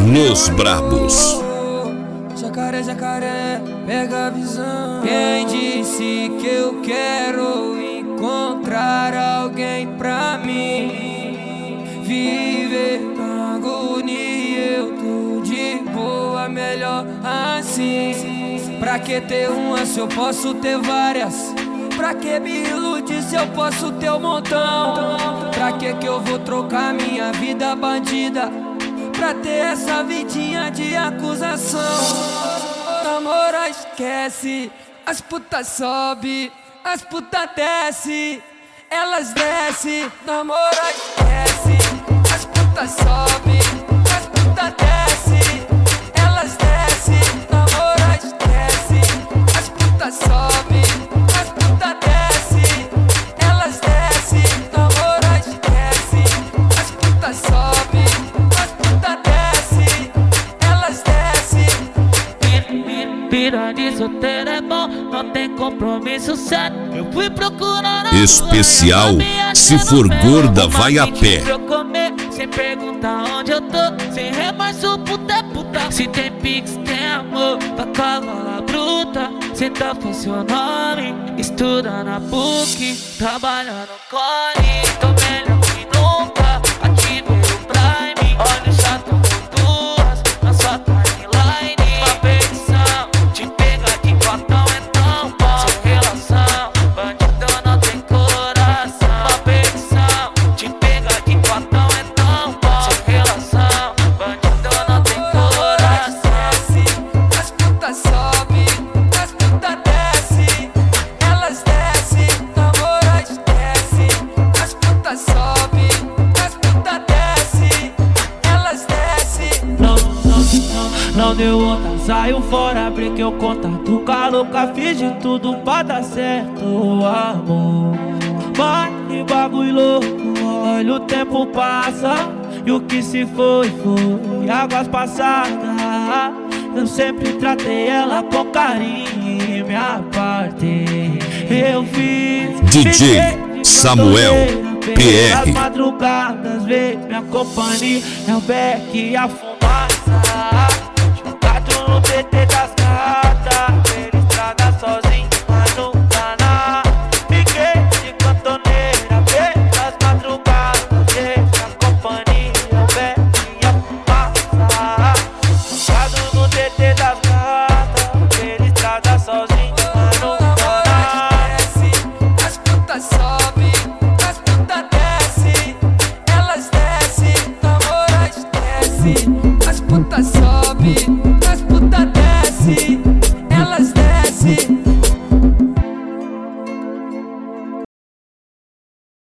Nos Brabos. Jacaré, jacaré, pega a visão. Quem disse que eu quero encontrar alguém pra mim? Viver na agonia, eu tô de boa, melhor assim. Pra que ter uma se eu posso ter várias? Pra que me iludir se eu posso ter um montão? Pra que eu vou trocar minha vida bandida pra ter essa vidinha de acusação? Namora, esquece, as putas sobe, as putas desce, elas desce. Namora, esquece, as putas sobe, as putas desce, elas desce. Namora, esquece, as putas sobe, as putas desce, elas desce. Namora, esquece, as putas sobe, as putas desce, elas desce. Pira de solteiro é bom, não tem compromisso certo. Eu fui procurar Especial, se for gorda vai a pé. pra eu comer, sem perguntar onde eu tô, sem remorso, puta é puta. Se tem pix, tem amor, pra cavalo bruta. Cê fosse o nome, estuda na PUC, trabalha no Core. Tô melhor que nunca, ativei o Prime. Olha o chato com duas, na sua timeline. Uma petição, te pegar de cotão é tão bom. Sem relação, bandido não tem coração. Uma petição, te pegar de cotão é tão bom. Sem relação, bandido não tem coração. As putas sobe, as putas desce, elas desce. Namora, esquece, as putas sobe, as putas desce, elas desce. Não deu outra, saiu fora, brinquei o contato com a louca, fiz de tudo pra dar certo, amor. Mas que bagulho louco, olha o tempo passa, e o que se foi, águas passadas. Eu sempre tratei ela com carinho e me apartei. Eu fiz DJ Samuel PR. As madrugadas, vê minha companhia, é o beck e a fumaça. Jogado no TT das gatas, ele estraga sozinho, mas nunca na. Fiquei de cantoneira, vê as madrugadas, vê minha companhia, é o beck e a fumaça. Jogado no TT das gatas, ele estraga sozinho, mas nunca na. As putas sobe, as putas desce, elas desce. Namora, esquece, as putas sobe, as putas desce.